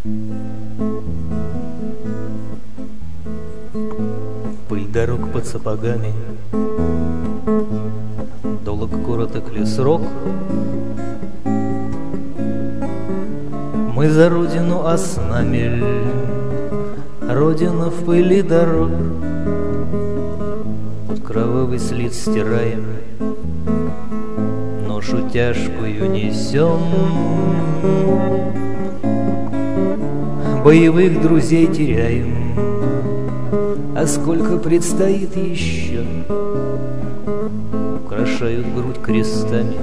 Пыль дорог под сапогами, долг короток ли срок? Мы за родину, а с нами родина в пыли дорог. Под кровавый след стираем, ношу тяжкую несем. Боевых друзей теряем, а сколько предстоит еще. Украшают грудь крестами,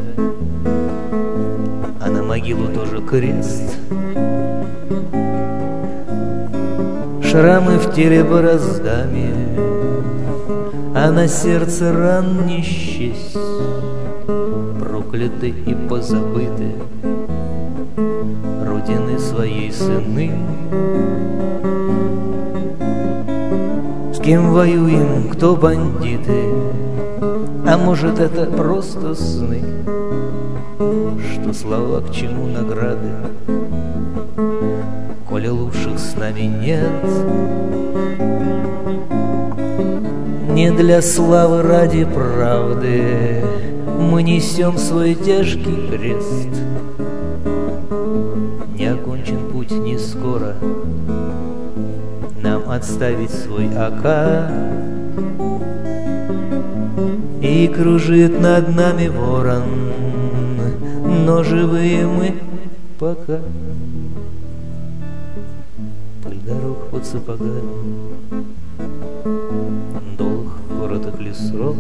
а на могилу тоже крест. Шрамы в теле бороздами, а на сердце ран не счесть. Прокляты и позабыты родины своей сыны. С кем воюем, кто бандиты, а может это просто сны? Что слова к чему награды, коли лучших с нами нет? Не для славы, ради правды мы несем свой тяжкий крест. Не окончен путь не скоро нам отставить свой АК. И кружит над нами ворон, но живые мы пока. Пыль дорог под сапогами, долг короток ли срок?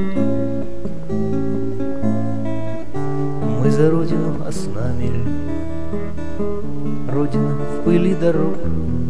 Мы за родину, а с нами родина в пыли дорог.